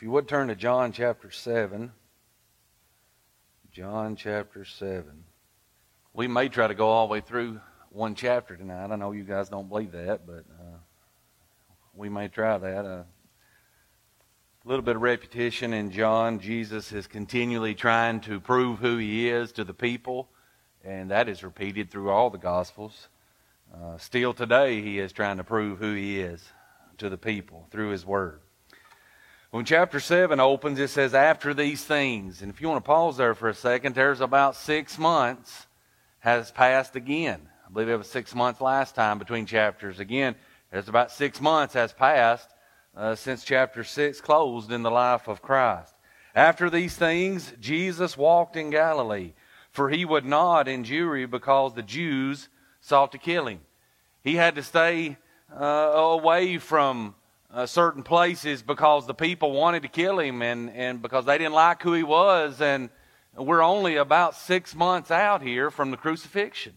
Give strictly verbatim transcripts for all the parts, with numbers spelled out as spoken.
If you would turn to John chapter seven. John chapter seven. We may try to go all the way through one chapter tonight. I know you guys don't believe that, but uh, we may try that. Uh, a little bit of repetition in John. Jesus is continually trying to prove who he is to the people, and that is repeated through all the Gospels. Uh, still today, he is trying to prove who he is to the people through his word. When chapter seven opens, it says, after these things. And if you want to pause there for a second, there's about six months has passed again. I believe it was six months last time between chapters. Again, there's about six months has passed uh, since chapter six closed in the life of Christ. After these things, Jesus walked in Galilee, for he would not endure because the Jews sought to kill him. He had to stay uh, away from Uh, certain places because the people wanted to kill him and, and because they didn't like who he was. And we're only about six months out here from the crucifixion.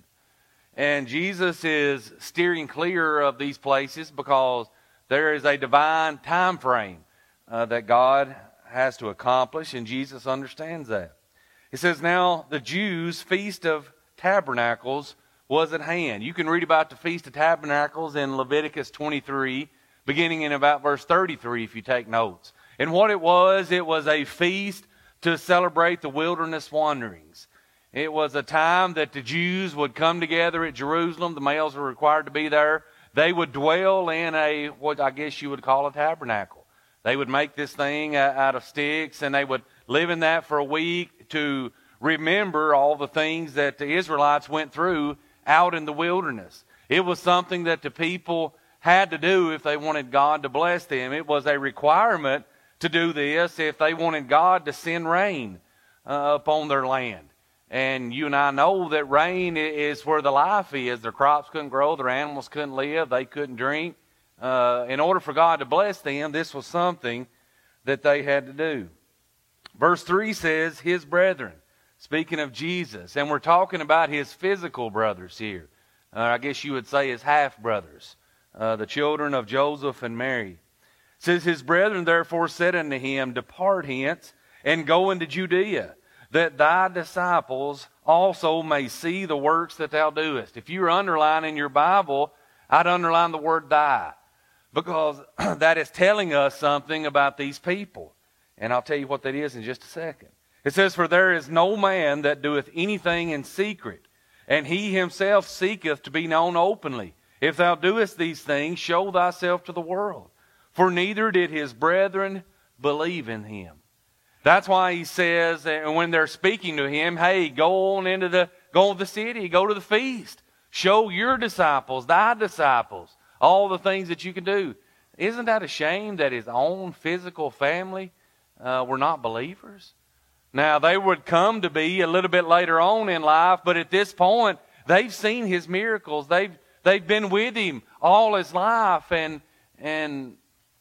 And Jesus is steering clear of these places because there is a divine time frame uh, that God has to accomplish, and Jesus understands that. It says, now the Jews' Feast of Tabernacles was at hand. You can read about the Feast of Tabernacles in Leviticus twenty-three, beginning in about verse thirty-three, if you take notes. And what it was, it was a feast to celebrate the wilderness wanderings. It was a time that the Jews would come together at Jerusalem. The males were required to be there. They would dwell in a, what I guess you would call a tabernacle. They would make this thing out of sticks, and they would live in that for a week to remember all the things that the Israelites went through out in the wilderness. It was something that the people had to do if they wanted God to bless them. It was a requirement to do this if they wanted God to send rain uh, upon their land. And you and I know that rain is where the life is. Their crops couldn't grow, their animals couldn't live, they couldn't drink. Uh, in order for God to bless them, this was something that they had to do. Verse three says, his brethren, speaking of Jesus, and we're talking about his physical brothers here. Uh, I guess you would say his half-brothers. Uh, the children of Joseph and Mary. It says, his brethren therefore said unto him, depart hence, and go into Judea, that thy disciples also may see the works that thou doest. If you were underlining your Bible, I'd underline the word thy, because that is telling us something about these people. And I'll tell you what that is in just a second. It says, for there is no man that doeth anything in secret, and he himself seeketh to be known openly. If thou doest these things, show thyself to the world. For neither did his brethren believe in him. That's why he says, and when they're speaking to him, hey, go on into the, go to the city, go to the feast. Show your disciples, thy disciples, all the things that you can do. Isn't that a shame that his own physical family uh, were not believers? Now, they would come to be a little bit later on in life, but at this point, they've seen his miracles. They've They've been with him all his life, and and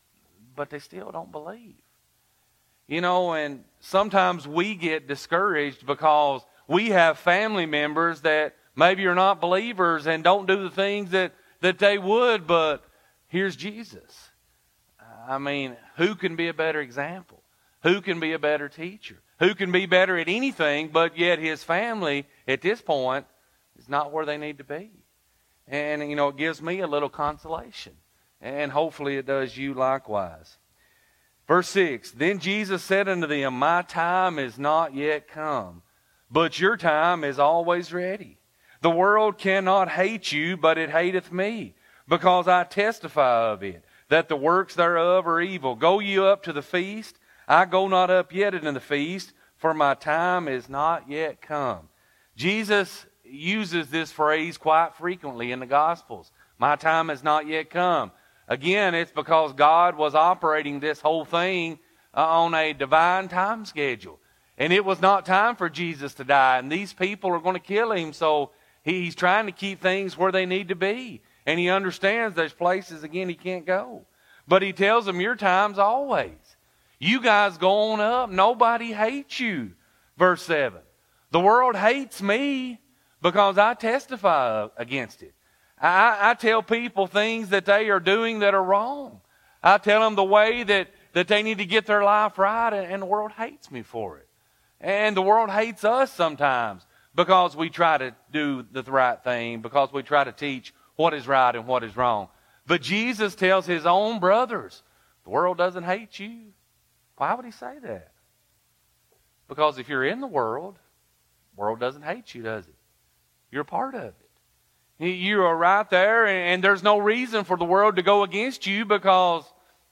but they still don't believe. You know, and sometimes we get discouraged because we have family members that maybe are not believers and don't do the things that, that they would, but here's Jesus. I mean, who can be a better example? Who can be a better teacher? Who can be better at anything, but yet his family at this point is not where they need to be? And, you know, it gives me a little consolation. And hopefully it does you likewise. Verse six, then Jesus said unto them, my time is not yet come, but your time is always ready. The world cannot hate you, but it hateth me, because I testify of it, that the works thereof are evil. Go you up to the feast. I go not up yet into the feast, for my time is not yet come. Jesus uses this phrase quite frequently in the Gospels. My time has not yet come. Again, it's because God was operating this whole thing uh, on a divine time schedule. And it was not time for Jesus to die. And these people are going to kill him. So he's trying to keep things where they need to be. And he understands there's places, again, he can't go. But he tells them, your time's always. You guys go on up. Nobody hates you. Verse seven. The world hates me because I testify against it. I, I tell people things that they are doing that are wrong. I tell them the way that that they need to get their life right, and the world hates me for it. And the world hates us sometimes because we try to do the right thing, because we try to teach what is right and what is wrong. But Jesus tells his own brothers, the world doesn't hate you. Why would he say that? Because if you're in the world, the world doesn't hate you, does it? You're a part of it. You are right there, and there's no reason for the world to go against you, because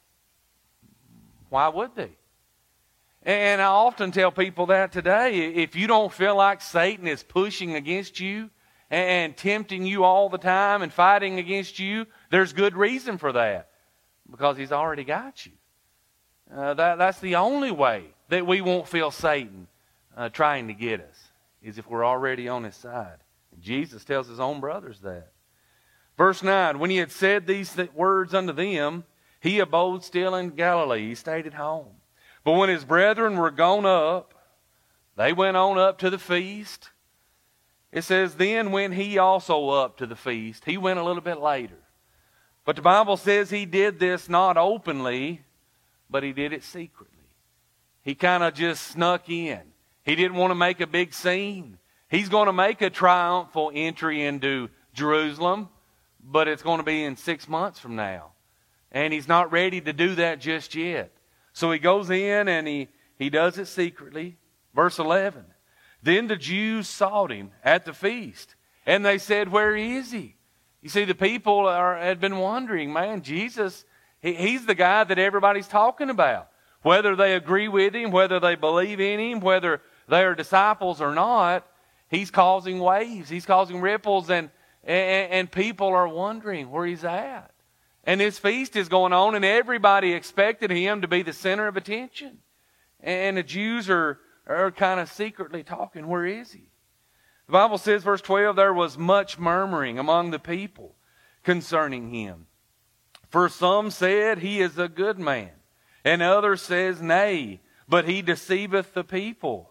why would they? And I often tell people that today. If you don't feel like Satan is pushing against you and tempting you all the time and fighting against you, there's good reason for that, because he's already got you. Uh, that, that's the only way that we won't feel Satan uh, trying to get us, is if we're already on his side. And Jesus tells his own brothers that. Verse nine, when he had said these th- words unto them, he abode still in Galilee. He stayed at home. But when his brethren were gone up, they went on up to the feast. It says, then went he also up to the feast. He went a little bit later. But the Bible says he did this not openly, but he did it secretly. He kind of just snuck in. He didn't want to make a big scene. He's going to make a triumphal entry into Jerusalem, but it's going to be in six months from now. And he's not ready to do that just yet. So he goes in and he, he does it secretly. Verse eleven. Then the Jews sought him at the feast, and they said, where is he? You see, the people are, had been wondering, man, Jesus, he, he's the guy that everybody's talking about. Whether they agree with him, whether they believe in him, whether they are disciples or not, he's causing waves, he's causing ripples, and, and, and people are wondering where he's at. And this feast is going on, and everybody expected him to be the center of attention. And the Jews are, are kind of secretly talking, where is he? The Bible says, verse twelve, there was much murmuring among the people concerning him. For some said, he is a good man. And others says, nay, but he deceiveth the people.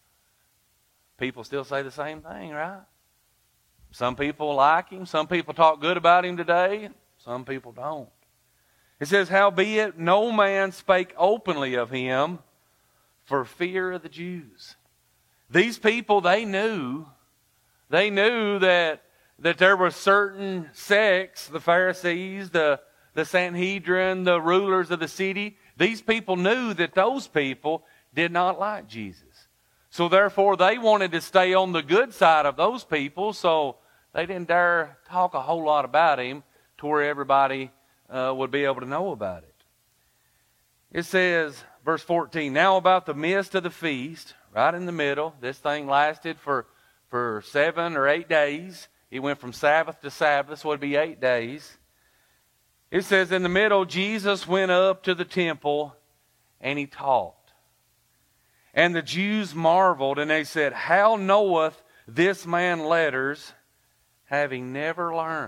People still say the same thing, right? Some people like him. Some people talk good about him today. Some people don't. It says, howbeit no man spake openly of him for fear of the Jews. These people, they knew, they knew that, that there were certain sects, the Pharisees, the, the Sanhedrin, the rulers of the city. These people knew that those people did not like Jesus. So therefore, they wanted to stay on the good side of those people, so they didn't dare talk a whole lot about him to where everybody uh, would be able to know about it. It says, verse fourteen, now about the midst of the feast, right in the middle, this thing lasted for, for seven or eight days. It went from Sabbath to Sabbath, so it would be eight days. It says, in the middle, Jesus went up to the temple and he taught. And the Jews marveled, and they said, how knoweth this man letters, having never learned?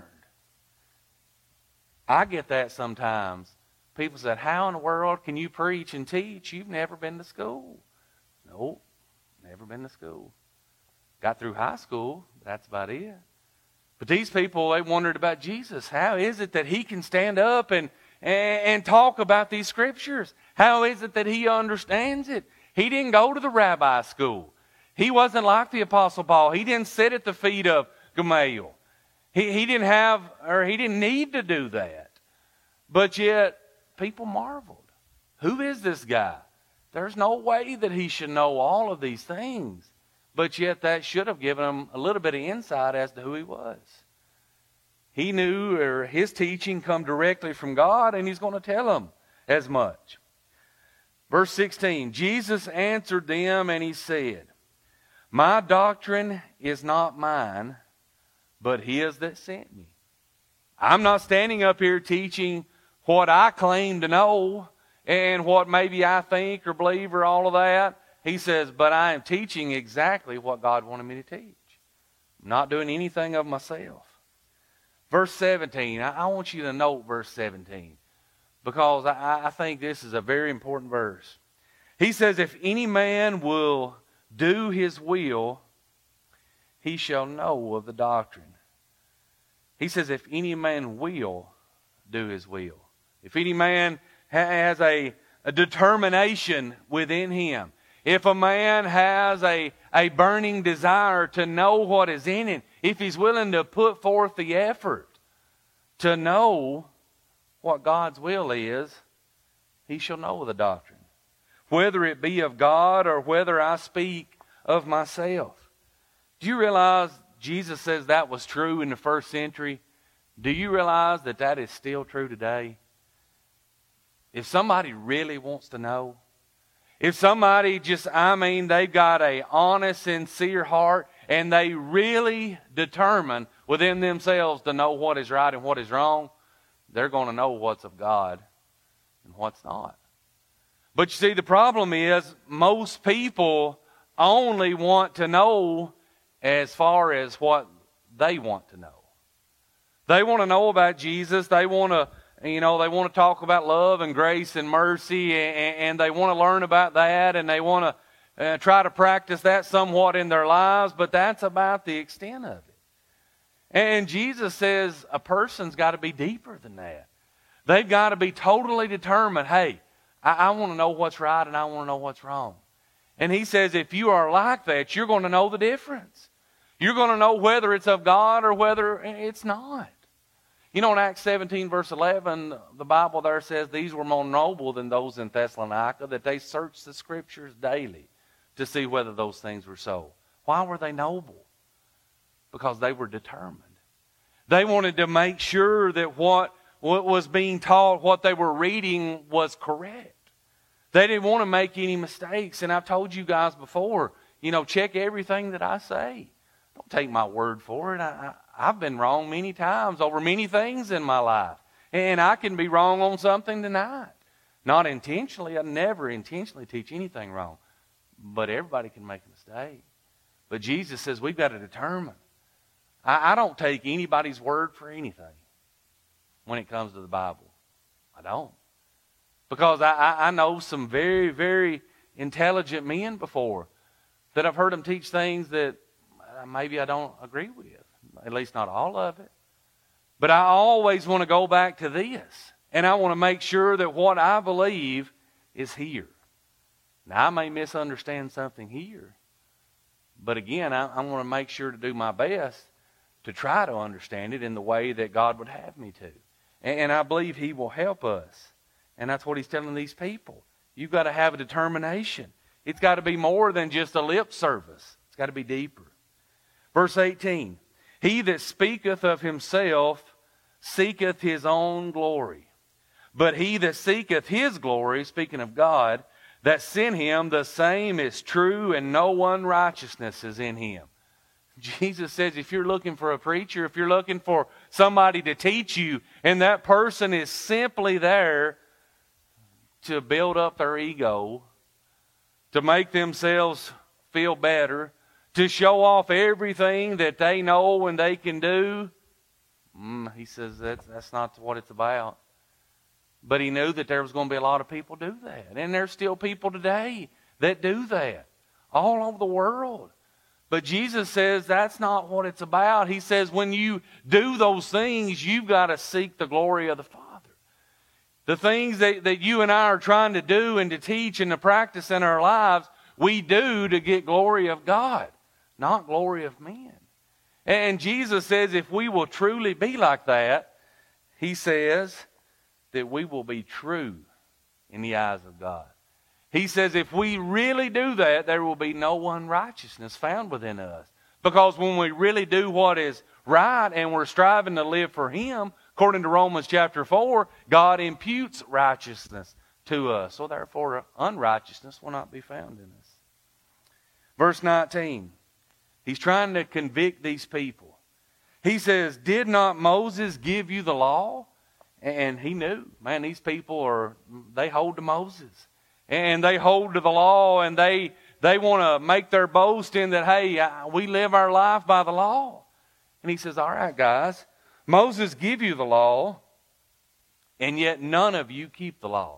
I get that sometimes. People said, how in the world can you preach and teach? You've never been to school. Nope, never been to school. Got through high school, but that's about it. But these people, they wondered about Jesus. How is it that he can stand up and, and, and talk about these scriptures? How is it that he understands it? He didn't go to the rabbi school. He wasn't like the Apostle Paul. He didn't sit at the feet of Gamaliel. He, he didn't have, or he didn't need to do that. But yet, people marveled. Who is this guy? There's no way that he should know all of these things. But yet that should have given him a little bit of insight as to who he was. He knew, or his teaching come directly from God, and he's going to tell them as much. Verse sixteen, Jesus answered them and he said, my doctrine is not mine, but his that sent me. I'm not standing up here teaching what I claim to know and what maybe I think or believe or all of that. He says, but I am teaching exactly what God wanted me to teach. I'm not doing anything of myself. Verse seventeen, I, I want you to note verse seventeen, because I, I think this is a very important verse. He says, if any man will do his will, he shall know of the doctrine. He says, if any man will do his will. If any man has a a determination within him. If a man has a, a burning desire to know what is in it, if he's willing to put forth the effort to know what God's will is, he shall know the doctrine, whether it be of God or whether I speak of myself. Do you realize Jesus says that was true in the first century? Do you realize that that is still true today? If somebody really wants to know, if somebody just, I mean, they've got a honest, sincere heart, and they really determine within themselves to know what is right and what is wrong, they're going to know what's of God and what's not. But you see, the problem is most people only want to know as far as what they want to know. They want to know about Jesus. They want to, you know, they want to talk about love and grace and mercy, and, and they want to learn about that, and they want to uh, try to practice that somewhat in their lives, but that's about the extent of it. And Jesus says a person's got to be deeper than that. They've got to be totally determined, hey, I, I want to know what's right and I want to know what's wrong. And he says if you are like that, you're going to know the difference. You're going to know whether it's of God or whether it's not. You know, in Acts seventeen, verse eleven, the Bible there says, these were more noble than those in Thessalonica, that they searched the Scriptures daily to see whether those things were so. Why were they noble? Because they were determined. They wanted to make sure that what, what was being taught, what they were reading, was correct. They didn't want to make any mistakes. And I've told you guys before, you know, check everything that I say. Don't take my word for it. I, I, I've been wrong many times over many things in my life. And I can be wrong on something tonight. Not intentionally. I never intentionally teach anything wrong. But everybody can make a mistake. But Jesus says we've got to determine. I, I don't take anybody's word for anything when it comes to the Bible. I don't. Because I, I, I know some very, very intelligent men before that I've heard them teach things that maybe I don't agree with, at least not all of it. But I always want to go back to this, and I want to make sure that what I believe is here. Now, I may misunderstand something here, but again, I, I want to make sure to do my best to try to understand it in the way that God would have me to. And, and I believe He will help us, and that's what He's telling these people. You've got to have a determination. It's got to be more than just a lip service. It's got to be deeper. Verse eighteen, he that speaketh of himself seeketh his own glory. But he that seeketh his glory, speaking of God, that sent him, the same is true, and no unrighteousness is in him. Jesus says if you're looking for a preacher, if you're looking for somebody to teach you, and that person is simply there to build up their ego, to make themselves feel better, to show off everything that they know and they can do, mm, he says that's, that's not what it's about. But he knew that there was going to be a lot of people do that. And there's still people today that do that all over the world. But Jesus says that's not what it's about. He says when you do those things, you've got to seek the glory of the Father. The things that, that you and I are trying to do and to teach and to practice in our lives, we do to get glory of God, not glory of men. And Jesus says if we will truly be like that, He says that we will be true in the eyes of God. He says if we really do that, there will be no unrighteousness found within us. Because when we really do what is right and we're striving to live for Him, according to Romans chapter four, God imputes righteousness to us. So therefore, unrighteousness will not be found in us. Verse nineteen. He's trying to convict these people. He says, did not Moses give you the law? And he knew, man, these people are, they hold to Moses. And they hold to the law, and they they want to make their boast in that, hey, we live our life by the law. And he says, all right, guys, Moses give you the law, and yet none of you keep the law.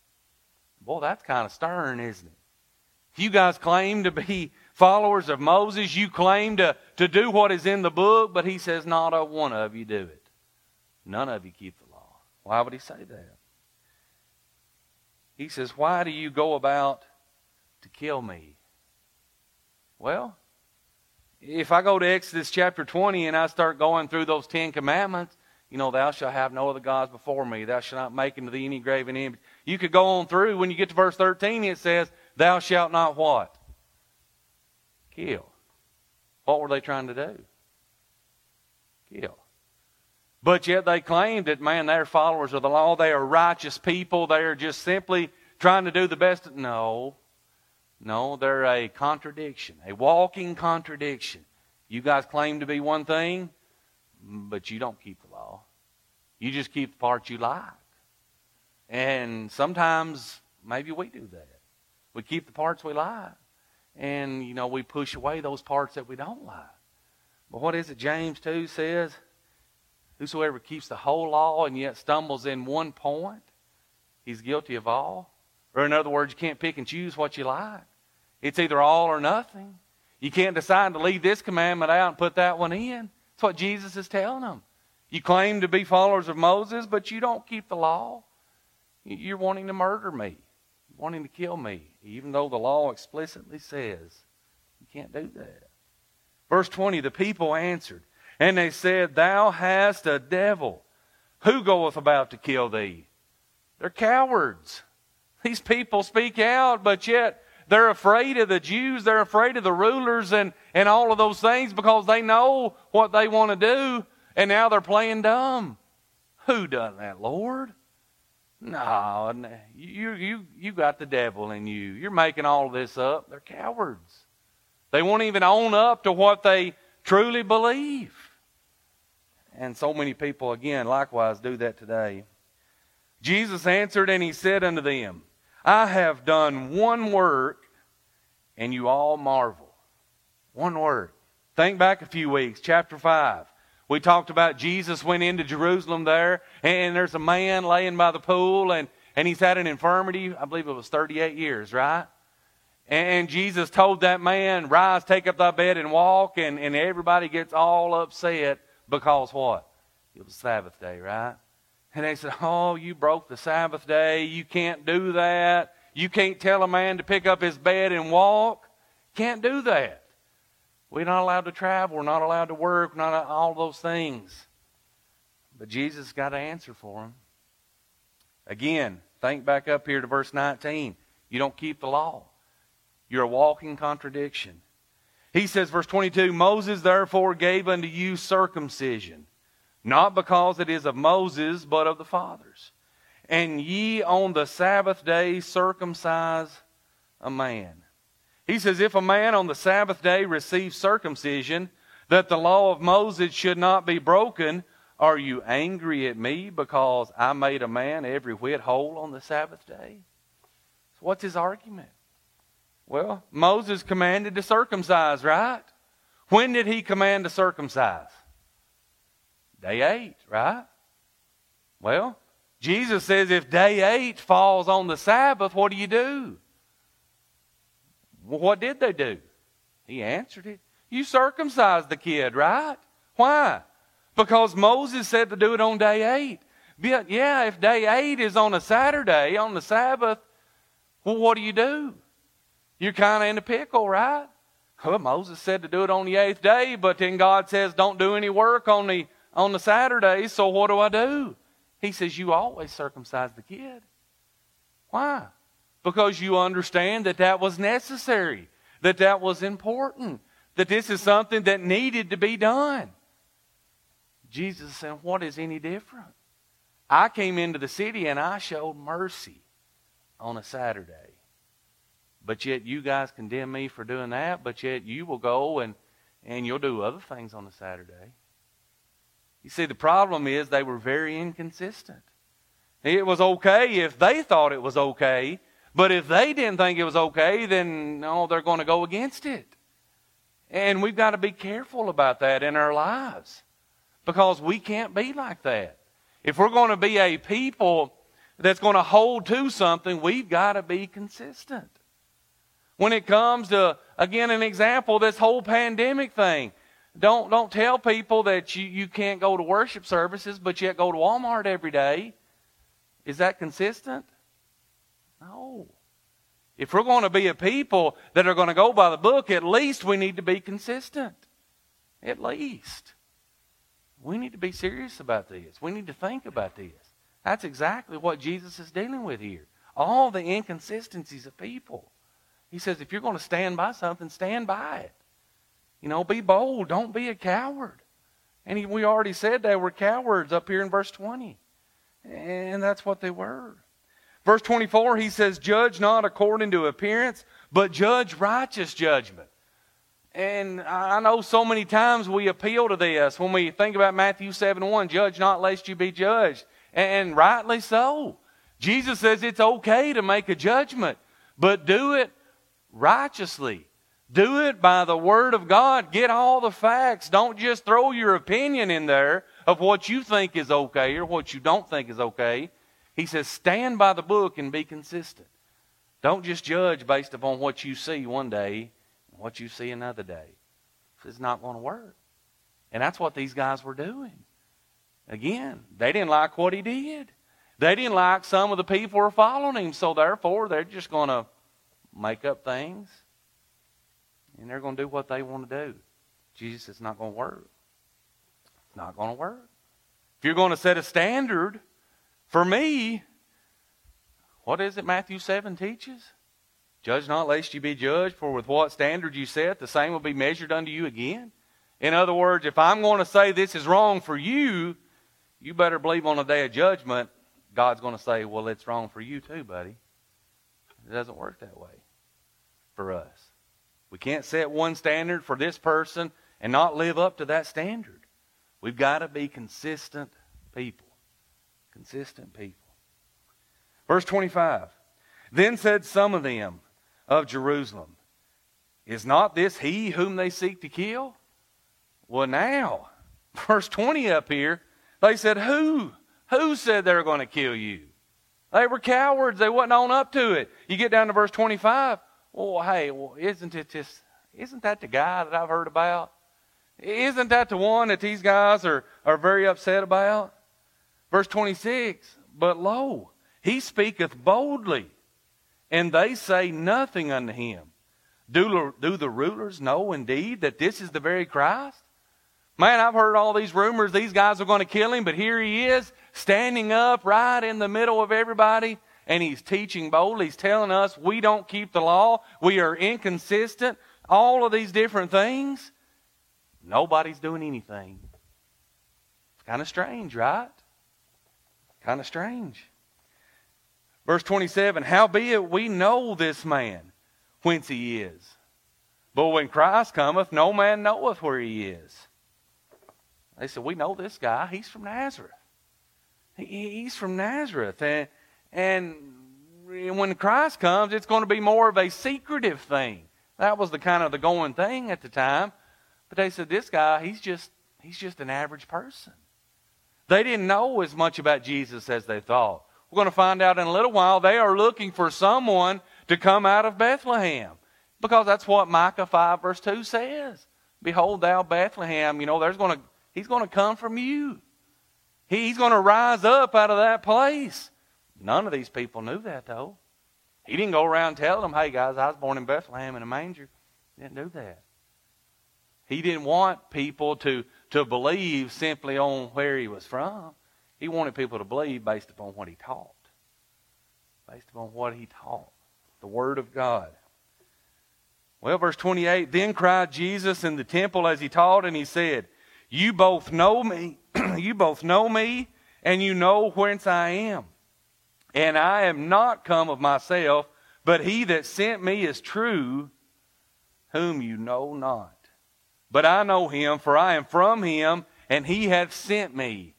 Boy, that's kind of stern, isn't it? If you guys claim to be followers of Moses, you claim to, to do what is in the book, but he says not a one of you do it. None of you keep the law. Why would he say that? He says, why do you go about to kill me? Well, if I go to Exodus chapter twenty and I start going through those Ten Commandments, you know, thou shalt have no other gods before me. Thou shalt not make unto thee any graven image. You could go on through. When you get to verse thirteen, it says, thou shalt not what? Kill. What were they trying to do? Kill. But yet they claimed that, man, they're followers of the law. They are righteous people. They are just simply trying to do the best. No. No, they're a contradiction, a walking contradiction. You guys claim to be one thing, but you don't keep the law. You just keep the parts you like. And sometimes maybe we do that. We keep the parts we like. And, you know, we push away those parts that we don't like. But what is it James two says? Whosoever keeps the whole law and yet stumbles in one point, he's guilty of all. Or in other words, you can't pick and choose what you like. It's either all or nothing. You can't decide to leave this commandment out and put that one in. That's what Jesus is telling them. You claim to be followers of Moses, but you don't keep the law. You're wanting to murder me. You're wanting to kill me, even though the law explicitly says you can't do that. Verse twenty, the people answered, and they said, thou hast a devil. Who goeth about to kill thee? They're cowards. These people speak out, but yet they're afraid of the Jews. They're afraid of the rulers and, and all of those things because they know what they want to do. And now they're playing dumb. Who done that, Lord? No, you, you, you got the devil in you. You're making all of this up. They're cowards. They won't even own up to what they truly believe. And so many people, again, likewise do that today. Jesus answered and he said unto them, I have done one work, and you all marvel. One work. Think back a few weeks, chapter five. We talked about Jesus went into Jerusalem there, and there's a man laying by the pool, and, and he's had an infirmity, I believe it was thirty-eight years, right? And Jesus told that man, rise, take up thy bed and walk, and, and everybody gets all upset because what? It was Sabbath day, right? And they said, oh, you broke the Sabbath day. You can't do that. You can't tell a man to pick up his bed and walk. Can't do that. We're not allowed to travel. We're not allowed to work. Not all those things. But Jesus got an answer for him. Again, think back up here to verse nineteen. You don't keep the law. You're a walking contradiction. He says, verse twenty-two, Moses therefore gave unto you circumcision, not because it is of Moses, but of the fathers. And ye on the Sabbath day circumcise a man. He says, if a man on the Sabbath day receives circumcision, that the law of Moses should not be broken, are you angry at me because I made a man every whit whole on the Sabbath day? So what's his argument? Well, Moses commanded to circumcise, right? When did he command to circumcise? Day eight, right? Well, Jesus says if day eight falls on the Sabbath, what do you do? Well, what did they do? He answered it. You circumcised the kid, right? Why? Because Moses said to do it on day eight. But yeah, if day eight is on a Saturday, on the Sabbath, well, what do you do? You're kind of in a pickle, right? Well, Moses said to do it on the eighth day, but then God says don't do any work on the on the Saturday, so what do I do? He says, you always circumcise the kid. Why? Because you understand that that was necessary, that that was important, that this is something that needed to be done. Jesus said, what is any different? I came into the city and I showed mercy on a Saturday. But yet you guys condemn me for doing that, but yet you will go and, and you'll do other things on a Saturday. You see, the problem is they were very inconsistent. It was okay if they thought it was okay, but if they didn't think it was okay, then no, they're going to go against it. And we've got to be careful about that in our lives because we can't be like that. If we're going to be a people that's going to hold to something, we've got to be consistent. When it comes to, again, an example, this whole pandemic thing, don't, don't tell people that you, you can't go to worship services, but yet go to Walmart every day. Is that consistent? No. If we're going to be a people that are going to go by the book, at least we need to be consistent. At least. We need to be serious about this. We need to think about this. That's exactly what Jesus is dealing with here. All the inconsistencies of people. He says, if you're going to stand by something, stand by it. You know, be bold. Don't be a coward. And he, we already said they were cowards up here in verse twenty. And that's what they were. Verse twenty-four, he says, judge not according to appearance, but judge righteous judgment. And I know so many times we appeal to this when we think about Matthew seven one, judge not lest you be judged. And rightly so. Jesus says it's okay to make a judgment, but do it righteously. Do it by the Word of God. Get all the facts. Don't just throw your opinion in there of what you think is okay or what you don't think is okay. He says stand by the book and be consistent. Don't just judge based upon what you see one day and what you see another day. It's not going to work. And that's what these guys were doing. Again, they didn't like what he did. They didn't like some of the people who were following him, so therefore they're just going to make up things and they're going to do what they want to do. Jesus, it's not going to work. It's not going to work. If you're going to set a standard for me, what is it Matthew seven teaches? Judge not lest you be judged, for with what standard you set, the same will be measured unto you again. In other words, if I'm going to say this is wrong for you, you better believe on the day of judgment, God's going to say, well, it's wrong for you too, buddy. It doesn't work that way for us. We can't set one standard for this person and not live up to that standard. We've got to be consistent people. Consistent people. Verse twenty-five. Then said some of them of Jerusalem, is not this he whom they seek to kill? Well, now, verse twenty up here, they said, who? Who said they were going to kill you? They were cowards. They wasn't on up to it. You get down to verse twenty-five. Well, hey, well, isn't it just, isn't that the guy that I've heard about? Isn't that the one that these guys are, are very upset about? Verse twenty-six, but lo, he speaketh boldly, and they say nothing unto him. Do, do the rulers know indeed that this is the very Christ? Man, I've heard all these rumors, these guys are going to kill him, but here he is, standing up right in the middle of everybody, and he's teaching boldly. He's telling us we don't keep the law, we are inconsistent, all of these different things. Nobody's doing anything. It's kind of strange, right? Kind of strange. Verse twenty-seven, howbeit we know this man, whence he is. But when Christ cometh, no man knoweth where he is. They said, we know this guy. He's from Nazareth. He, he's from Nazareth. And, and when Christ comes, it's going to be more of a secretive thing. That was the kind of the going thing at the time. But they said, this guy, he's just, he's just an average person. They didn't know as much about Jesus as they thought. We're going to find out in a little while they are looking for someone to come out of Bethlehem. Because that's what Micah five verse two says. Behold thou Bethlehem, you know, there's going to, he's going to come from you. He's going to rise up out of that place. None of these people knew that though. He didn't go around telling them, hey guys, I was born in Bethlehem in a manger. He didn't do that. He didn't want people to, to believe simply on where he was from. He wanted people to believe based upon what he taught. Based upon what he taught. The Word of God. Well, verse twenty-eight, then cried Jesus in the temple as he taught, and he said, You both know me, you both know me, and you know whence I am. And I am not come of myself, but he that sent me is true, whom you know not. But I know him, for I am from him, and he hath sent me.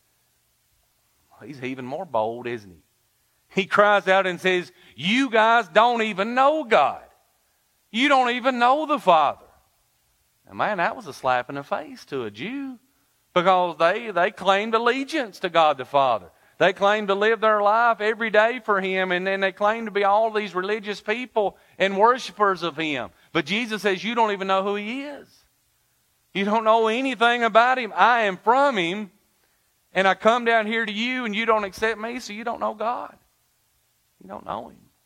He's even more bold, isn't he? He cries out and says, you guys don't even know God. You don't even know the Father. And man, that was a slap in the face to a Jew. Because they, they claimed allegiance to God the Father. They claimed to live their life every day for him. And then they claimed to be all these religious people and worshipers of him. But Jesus says, you don't even know who he is. You don't know anything about him. I am from him. And I come down here to you and you don't accept me, so you don't know God. You don't know him.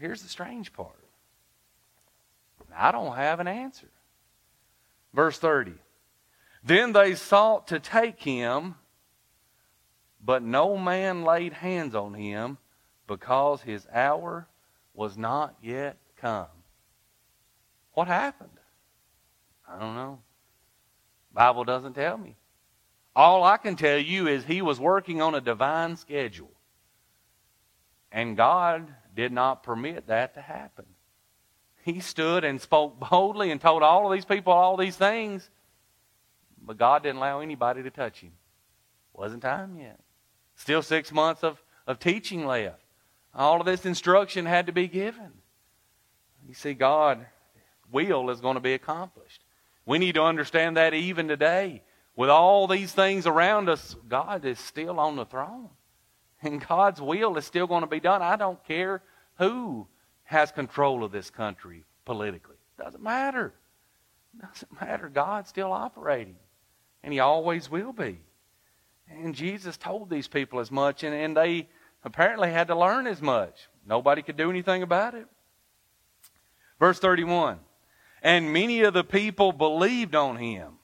here's the strange part. I don't have an answer. Verse thirty. Then they sought to take him, but no man laid hands on him, because his hour was not yet come. What happened? I don't know. Bible doesn't tell me. All I can tell you is he was working on a divine schedule. And God did not permit that to happen. He stood and spoke boldly and told all of these people all these things. But God didn't allow anybody to touch him. Wasn't time yet. Still six months of, of teaching left. All of this instruction had to be given. You see, God's will is going to be accomplished. We need to understand that even today. With all these things around us, God is still on the throne. And God's will is still going to be done. I don't care who has control of this country politically. Doesn't matter. Doesn't matter. God's still operating. And He always will be. And Jesus told these people as much, and, and they apparently had to learn as much. Nobody could do anything about it. Verse thirty-one. And many of the people believed on Him.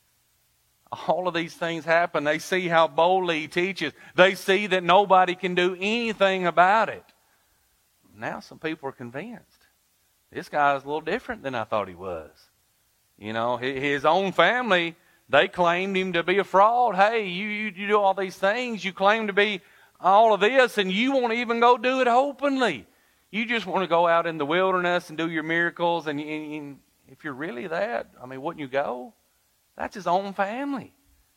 All of these things happen. They see how boldly He teaches. They see that nobody can do anything about it. Now some people are convinced. This guy is a little different than I thought he was. You know, his own family, they claimed him to be a fraud. Hey, you, you, you do all these things. You claim to be all of this, and you won't even go do it openly. You just want to go out in the wilderness and do your miracles. And, and, and if you're really that, I mean, wouldn't you go? That's his own family.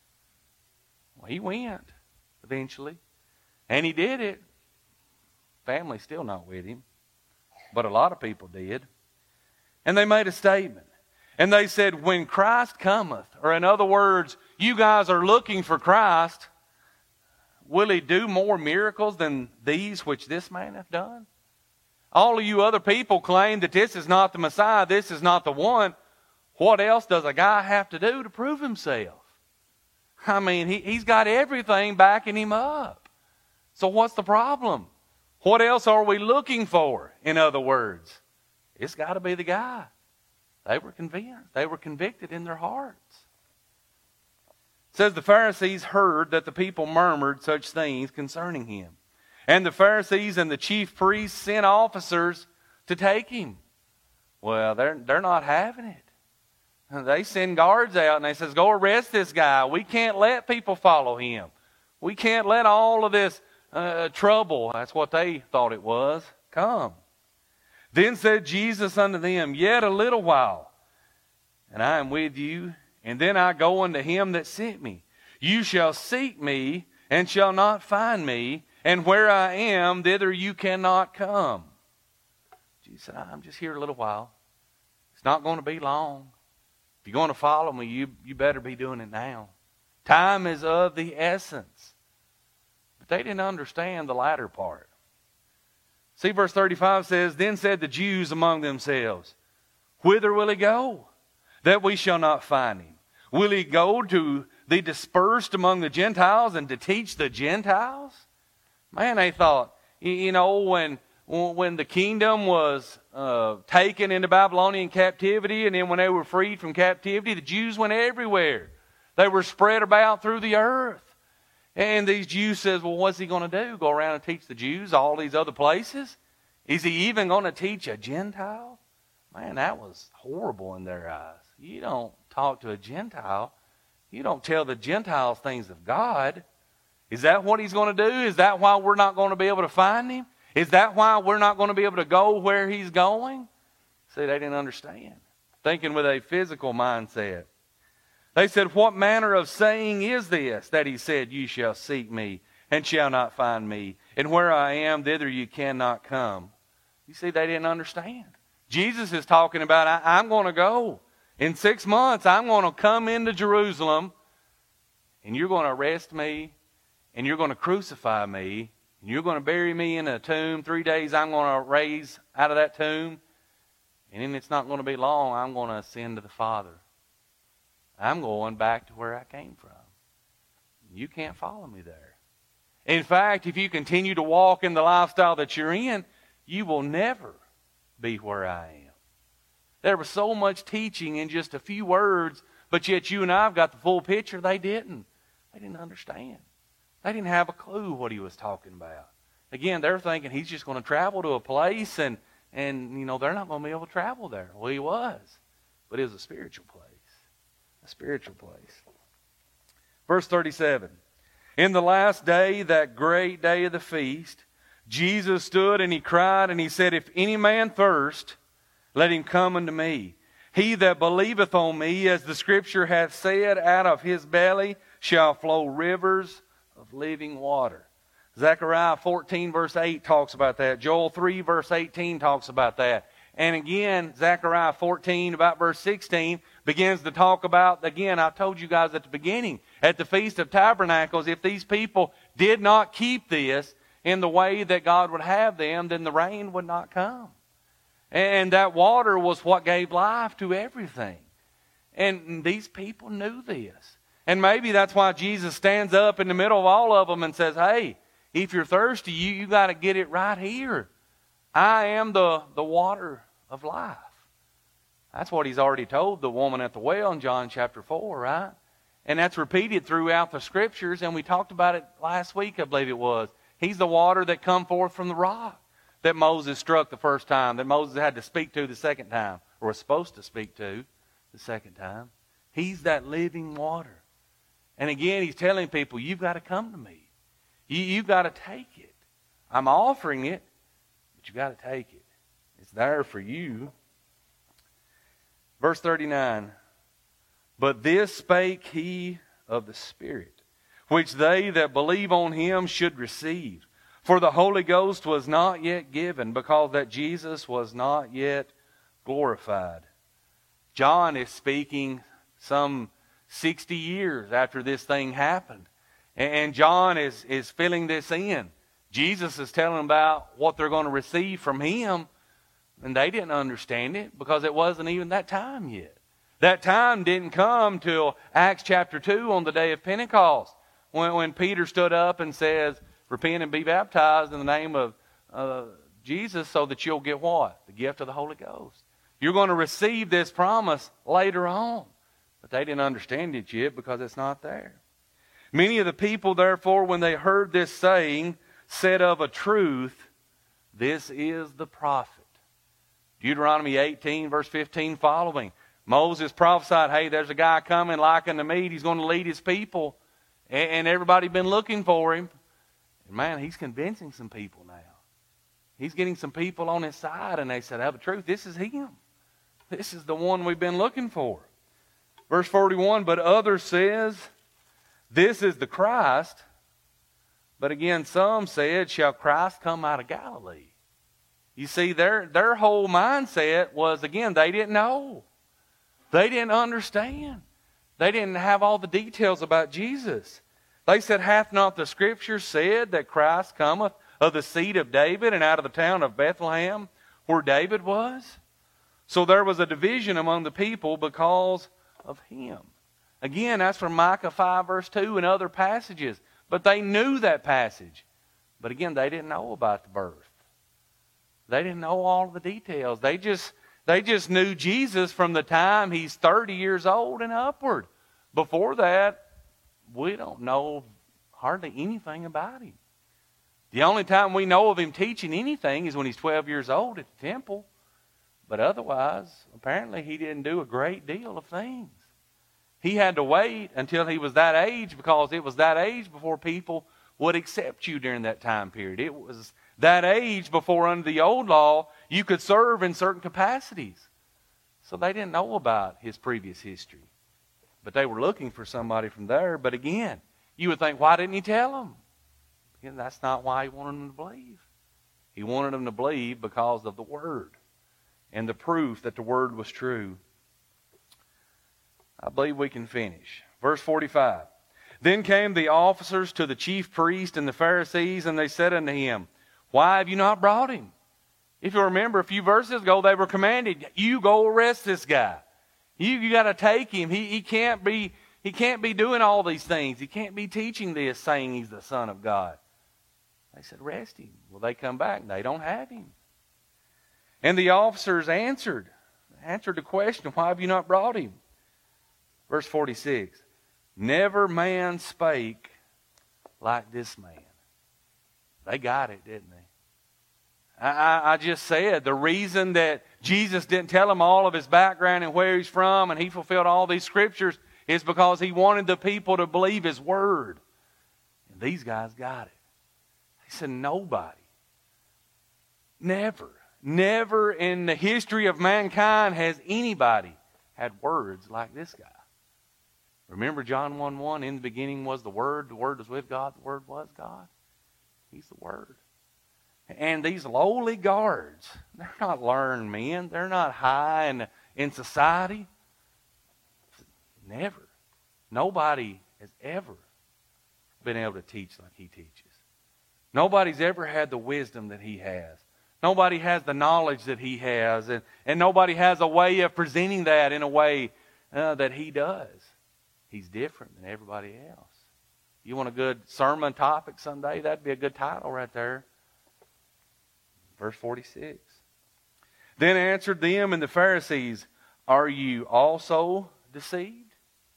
Well, he went eventually. And he did it. Family's still not with him. But a lot of people did. And they made a statement. And they said, when Christ cometh, or in other words, you guys are looking for Christ, will He do more miracles than these which this man hath done? All of you other people claim that this is not the Messiah, this is not the one. What else does a guy have to do to prove himself? I mean, he, he's got everything backing him up. So what's the problem? What else are we looking for, in other words? It's got to be the guy. They were convinced. They were convicted in their hearts. It says the Pharisees heard that the people murmured such things concerning Him. And the Pharisees and the chief priests sent officers to take Him. Well, they're, they're not having it. They send guards out and they says, go arrest this guy. We can't let people follow him. We can't let all of this uh, trouble, that's what they thought it was, come. Then said Jesus unto them, yet a little while, and I am with you, and then I go unto him that sent me. You shall seek me, and shall not find me, and where I am, thither you cannot come. Jesus said, I'm just here a little while. It's not going to be long. If you're going to follow me, you, you better be doing it now. Time is of the essence. But they didn't understand the latter part. See, verse thirty-five says, then said the Jews among themselves, whither will He go, that we shall not find Him? Will He go to the dispersed among the Gentiles and to teach the Gentiles? Man, they thought, you know, when, when the kingdom was uh, taken into Babylonian captivity, and then when they were freed from captivity, the Jews went everywhere. They were spread about through the earth. And these Jews says, well, what's He going to do? Go around and teach the Jews all these other places? Is He even going to teach a Gentile? Man, that was horrible in their eyes. You don't talk to a Gentile. You don't tell the Gentiles things of God. Is that what He's going to do? Is that why we're not going to be able to find Him? Is that why we're not going to be able to go where He's going? See, they didn't understand. Thinking with a physical mindset. They said, what manner of saying is this, that He said, you shall seek me, and shall not find me, and where I am, thither you cannot come? You see, they didn't understand. Jesus is talking about, I, I'm going to go. In six months, I'm going to come into Jerusalem, and you're going to arrest me, and you're going to crucify me, and you're going to bury me in a tomb. Three days I'm going to raise out of that tomb, and then it's not going to be long. I'm going to ascend to the Father. I'm going back to where I came from. You can't follow me there. In fact, if you continue to walk in the lifestyle that you're in, you will never be where I am. There was so much teaching in just a few words, but yet you and I have got the full picture. They didn't. They didn't understand. They didn't have a clue what he was talking about. Again, they're thinking he's just going to travel to a place and, and you know, they're not going to be able to travel there. Well, he was. But it was a spiritual place. A spiritual place. Verse thirty-seven. In the last day, that great day of the feast, Jesus stood and he cried and he said, if any man thirst, let him come unto me. He that believeth on me, as the Scripture hath said, out of his belly shall flow rivers of living water. Zechariah fourteen verse eight talks about that. Joel three verse eighteen talks about that. And again, Zechariah fourteen about verse sixteen begins to talk about, again, I told you guys at the beginning, at the Feast of Tabernacles, if these people did not keep this in the way that God would have them, then the rain would not come. And that water was what gave life to everything. And these people knew this. And maybe that's why Jesus stands up in the middle of all of them and says, hey, if you're thirsty, you, you got to get it right here. I am the, the water of life. That's what he's already told the woman at the well in John chapter four, right? And that's repeated throughout the Scriptures, and we talked about it last week, I believe it was. He's the water that come forth from the rock that Moses struck the first time, that Moses had to speak to the second time, or was supposed to speak to the second time. He's that living water. And again, he's telling people, you've got to come to me. You, you've got to take it. I'm offering it, but you've got to take it. It's there for you. Verse thirty-nine, but this spake he of the Spirit, which they that believe on him should receive. For the Holy Ghost was not yet given, because that Jesus was not yet glorified. John is speaking some sixty years after this thing happened. And John is, is filling this in. Jesus is telling them about what they're going to receive from him. And they didn't understand it because it wasn't even that time yet. That time didn't come till Acts chapter two on the day of Pentecost. When, when Peter stood up and says, repent and be baptized in the name of uh, Jesus so that you'll get what? The gift of the Holy Ghost. You're going to receive this promise later on. But they didn't understand it yet because it's not there. Many of the people, therefore, when they heard this saying, said of a truth, this is the prophet. Deuteronomy eighteen, verse fifteen following. Moses prophesied, hey, there's a guy coming like unto me. He's going to lead his people. And, and everybody been looking for him. And man, he's convincing some people now. He's getting some people on his side. And they said, of a truth, this is him. This is the one we've been looking for. Verse forty-one, but others says, this is the Christ. But again, some said, shall Christ come out of Galilee? You see, their, their whole mindset was, again, they didn't know. They didn't understand. They didn't have all the details about Jesus. They said, hath not the Scripture said that Christ cometh of the seed of David and out of the town of Bethlehem, where David was? So there was a division among the people because of him. Again, that's from Micah five verse two and other passages. But they knew that passage. But again, they didn't know about the birth. They didn't know all the details. They just, they just knew Jesus from the time he's thirty years old and upward. Before that, we don't know hardly anything about him. The only time we know of him teaching anything is when he's twelve years old at the temple. But otherwise, apparently he didn't do a great deal of things. He had to wait until he was that age because it was that age before people would accept you during that time period. It was that age before under the old law you could serve in certain capacities. So they didn't know about his previous history. But they were looking for somebody from there. But again, you would think, why didn't he tell them? Again, that's not why he wanted them to believe. He wanted them to believe because of the Word and the proof that the Word was true. I believe we can finish. Verse forty-five. Then came the officers to the chief priest and the Pharisees, and they said unto him, why have you not brought him? If you remember a few verses ago, they were commanded, you go arrest this guy. You, you got to take him. He, he can't be, he can't be doing all these things. He can't be teaching this, saying he's the Son of God. They said, arrest him. Well, they come back and they don't have him. And the officers answered, answered the question, why have you not brought him? Verse forty-six, never man spake like this man. They got it, didn't they? I, I, I just said the reason that Jesus didn't tell them all of his background and where he's from and he fulfilled all these scriptures is because he wanted the people to believe his word. And these guys got it. He said nobody, never, never in the history of mankind has anybody had words like this guy. Remember John one one, in the beginning was the Word, the Word was with God, the Word was God. He's the Word. And these lowly guards, they're not learned men. They're not high in, in society. Never. Nobody has ever been able to teach like he teaches. Nobody's ever had the wisdom that he has. Nobody has the knowledge that he has. And, and nobody has a way of presenting that in a way uh, that he does. He's different than everybody else. You want a good sermon topic someday? That'd be a good title right there. Verse forty-six. Then answered them and the Pharisees, are you also deceived?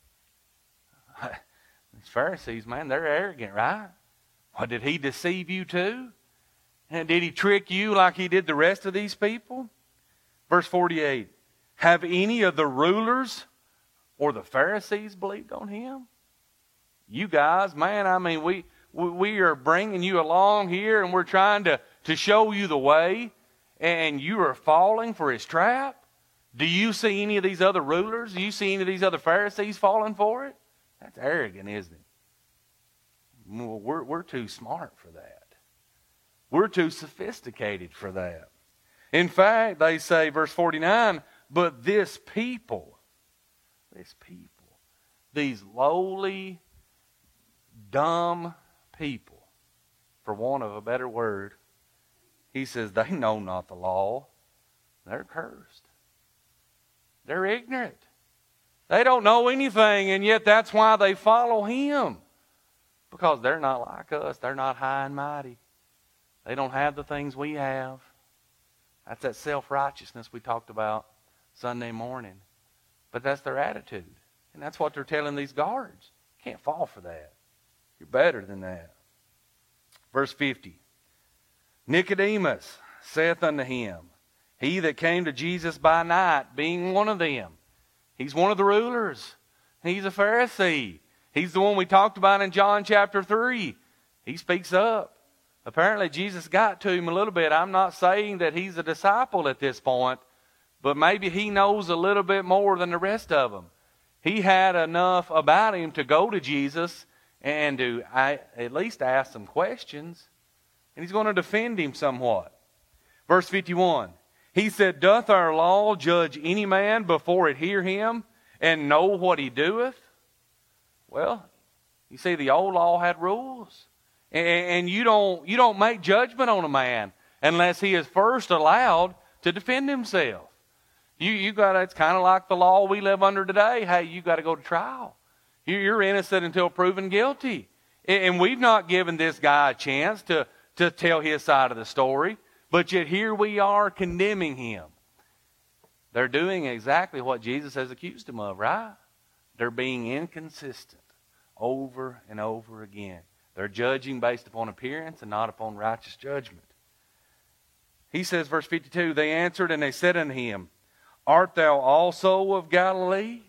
These Pharisees, man, they're arrogant, right? What, did he deceive you too? And did he trick you like he did the rest of these people? Verse forty-eight. Have any of the rulers or the Pharisees believed on him? You guys, man, I mean, we we are bringing you along here and we're trying to, to show you the way, and you are falling for his trap. Do you see any of these other rulers? Do you see any of these other Pharisees falling for it? That's arrogant, isn't it? Well, we're, we're too smart for that. We're too sophisticated for that. In fact, they say, verse forty-nine, but this people, this people, these lowly, dumb people, for want of a better word, he says they know not the law. They're cursed. They're ignorant. They don't know anything, and yet that's why they follow him. Because they're not like us. They're not high and mighty. They don't have the things we have. That's that self-righteousness we talked about Sunday morning. But that's their attitude. And that's what they're telling these guards. You can't fall for that. You're better than that. Verse fifty. Nicodemus saith unto him, he that came to Jesus by night, being one of them. He's one of the rulers. He's a Pharisee. He's the one we talked about in John chapter three. He speaks up. Apparently Jesus got to him a little bit. I'm not saying that he's a disciple at this point, but maybe he knows a little bit more than the rest of them. He had enough about him to go to Jesus and to I, at least ask some questions. And he's going to defend him somewhat. Verse fifty-one. He said, doth our law judge any man before it hear him and know what he doeth? Well, you see, the old law had rules. And you don't, you don't make judgment on a man unless he is first allowed to defend himself. You, you got, it's kind of like the law we live under today. Hey, you got to go to trial. You're innocent until proven guilty. And we've not given this guy a chance to, to tell his side of the story. But yet here we are condemning him. They're doing exactly what Jesus has accused him of, right? They're being inconsistent over and over again. They're judging based upon appearance and not upon righteous judgment. He says, verse fifty-two, they answered and they said unto him, art thou also of Galilee?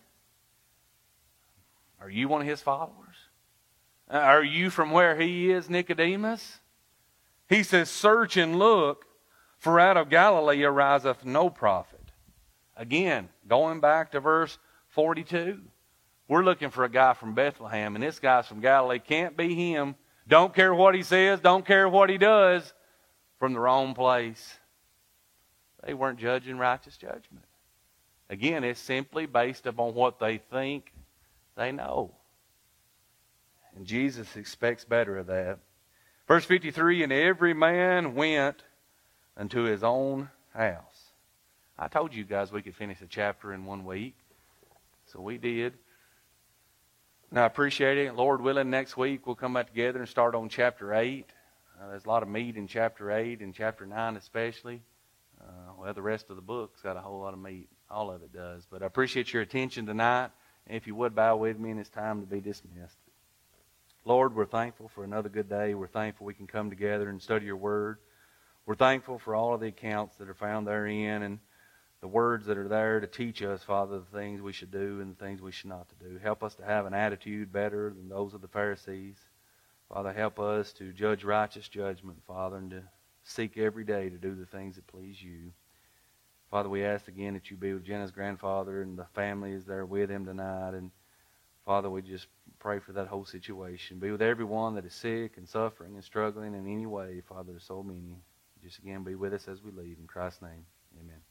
Are you one of his followers? Are you from where he is, Nicodemus? He says, search and look, for out of Galilee ariseth no prophet. Again, going back to verse forty-two. We're looking for a guy from Bethlehem, and this guy's from Galilee. Can't be him. Don't care what he says. Don't care what he does. From the wrong place. They weren't judging righteous judgment. Again, it's simply based upon what they think they know. And Jesus expects better of that. Verse fifty-three, and every man went unto his own house. I told you guys we could finish a chapter in one week. So we did. And I appreciate it. Lord willing, next week we'll come back together and start on chapter eight. Uh, there's a lot of meat in chapter eight and chapter nine especially. Uh, well, the rest of the book's got a whole lot of meat. All of it does. But I appreciate your attention tonight. And if you would bow with me, and it's time to be dismissed. Lord, we're thankful for another good day. We're thankful we can come together and study your word. We're thankful for all of the accounts that are found therein and the words that are there to teach us, Father, the things we should do and the things we should not to do. Help us to have an attitude better than those of the Pharisees. Father, help us to judge righteous judgment, Father, and to seek every day to do the things that please you. Father, we ask again that you be with Jenna's grandfather and the families that are with him tonight. And Father, we just pray for that whole situation. Be with everyone that is sick and suffering and struggling in any way. Father, there's so many. Just again, be with us as we leave. In Christ's name, amen.